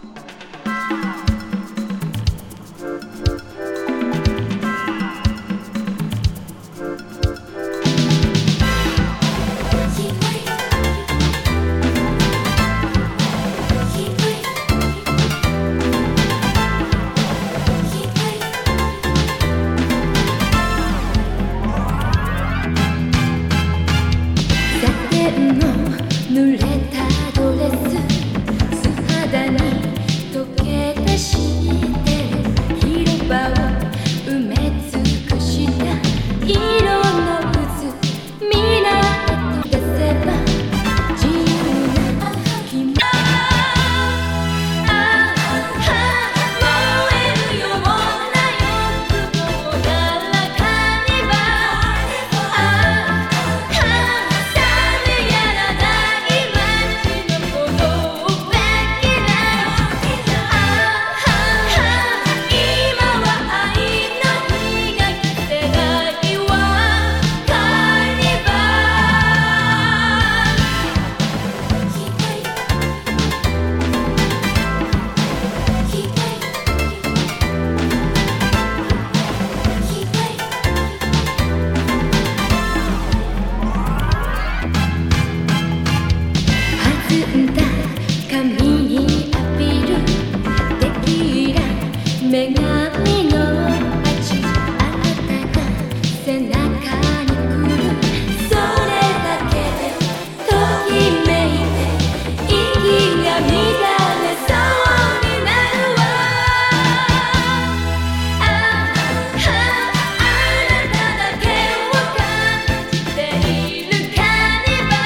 濡れたドレス素肌に溶け出してる広場を埋め尽くした色の渦皆へと出せば自由な君燃えるような欲望ならカニバ髪に浴びるテキーラ女神の街あなたが背中に来るそれだけでときめいて息が乱れそうになるわあなただけを感じているカニバ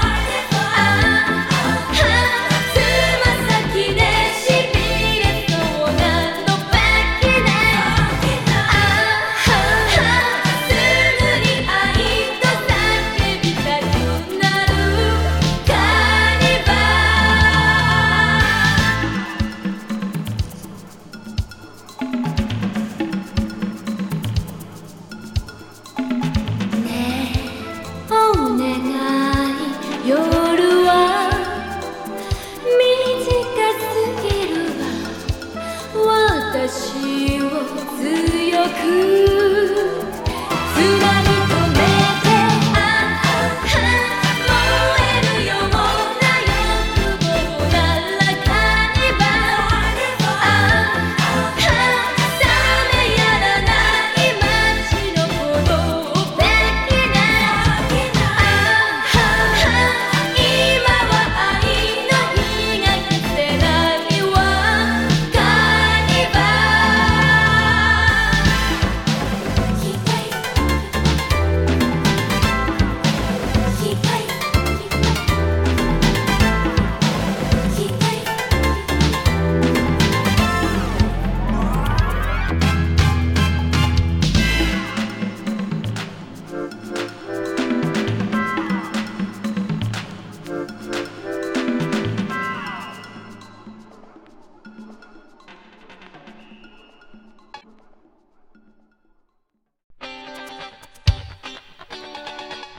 夜は短すぎるわ私を強く